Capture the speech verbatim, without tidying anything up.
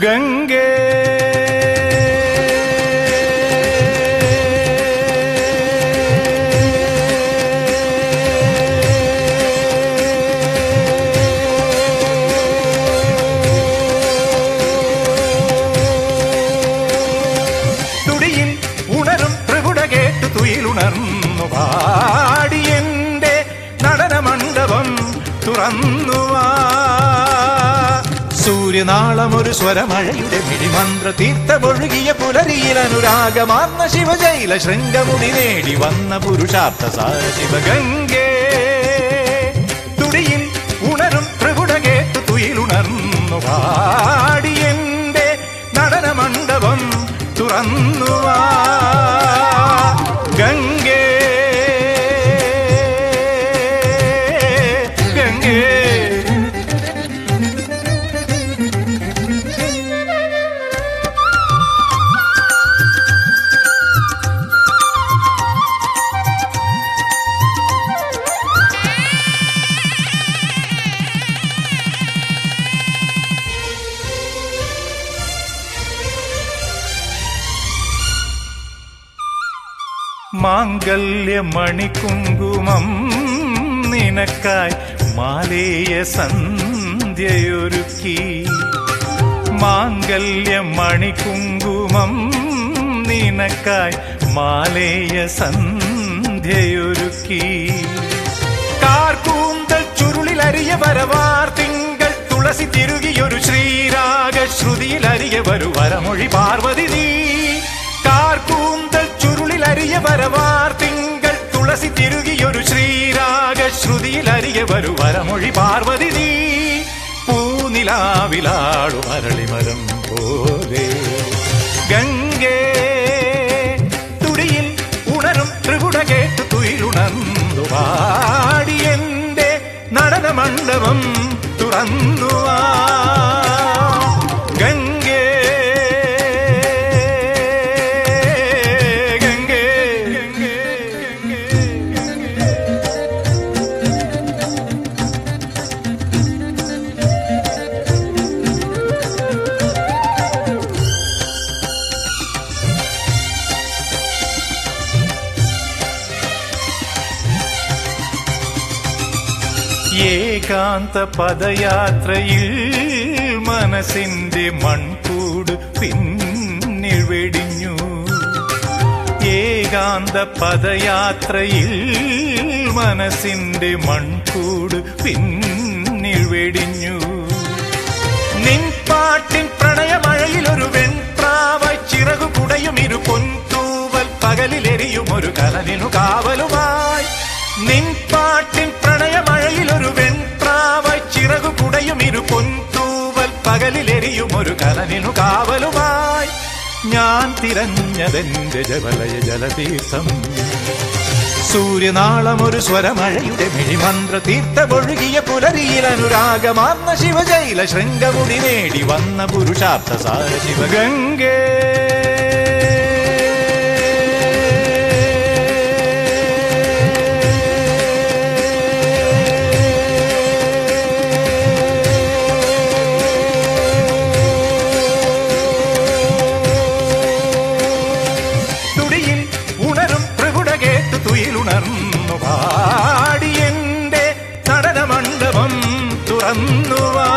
ഗംഗേ തുടിയിൽ ഉണരും ത്രിപുട കേട്ടു തുയിലുണർന്നു പാടിയെന്റെ നടനമണ്ഡപം തുറന്നുവാ. സൂര്യനാളമൊരു സ്വരമഴയുടെ മിഴിമന്ത്ര തീർത്ഥമൊഴുകിയ പുലരിയിൽ അനുരാഗമാർന്ന ശിവജൈല ശൃംഗമുടി നേടി വന്ന പുരുഷാർത്ഥ സാര ശിവഗംഗേ. തുടിയിൽ ഉണരും ത്രിപുട കേട്ടു തുയിലുണർന്നു പാടിയെന്റെ നടനമണ്ഡപം തുറന്നുവാ. ഗംഗേ ഗംഗേ മാംഗല്യമണികുങ്കുമം നിനക്കായി മാലേയ സന്ധ്യയൊരുക്കി. മാംഗല്യമണികുങ്കുമം നിനക്കായി മാലേയ സന്ധ്യയൊരുക്കി. കാർക്കൂന്തൽ ചുരുളിലരിയ വരവാർ തിങ്കൾ തുളസി തിരുകിയൊരു ശ്രീരാഗ ശ്രുതിയിലരിയ വരു വരമൊഴി പാർവതി നീ. കാർക്കൂന്തൽ ചുരുളിലരിയ വരവാർ തിങ്കൾ തുളസി തിരുകിയൊരു ശ്രീരാഗ ശ്രുതിയിലരിയ വരു വരമൊഴി പാർവതി നീ. പൂനിലാവിലാടു മരളിമരം പോലെ ഗംഗേ. തുടിയിൽ ഉണരും ത്രിപുട കേട്ടു തുയിലുണർന്നു പാടിയെന്റെ നടനമണ്ഡപം തുറന്നുവാ. ഗംഗേ ഏകാന്ത പദയാത്രയിൽ മനസ്സിന്റെ മൺകൂട് പിന്നിൽ വെടിഞ്ഞു. ഏകാന്ത പദയാത്രയിൽ മനസ്സിന്റെ മൺകൂട് പിന്നിൽ വെടിഞ്ഞു. നിൻപാട്ടിൻ പ്രണയമഴയിലൊരു വെൺപ്രാവായി ചിറകു കുടയും ഇരു പൊൻതൂവൽ പകലിലെരിയും ഒരു കലനിനു കാവലുമായി. നിൻപാട്ടിൻ പ്രണയമഴയിലൊരു വെൺപ്രാവായി ചിറകു കുടയും ഇരു പൊൻതൂവൽ പകലിലെരിയും ഒരു കലനിനു കാവലുമായി. ഞാൻ തിരഞ്ഞതെന്റെ ജവലയ ജലതീർത്ഥം. സൂര്യനാളമൊരു സ്വരമഴയുടെ മിഴിമന്ത്ര തീർത്ഥമൊഴുകിയ പുലരിയിൽ അനുരാഗമാർന്ന ശിവജൈല ശൃംഗമുടി നേടി വന്ന പുരുഷാർത്ഥ സാര ശിവഗംഗേ. തുയിലുണർന്നു പാടിയെന്റെ നടനമണ്ഡപം തുറന്നുവാ.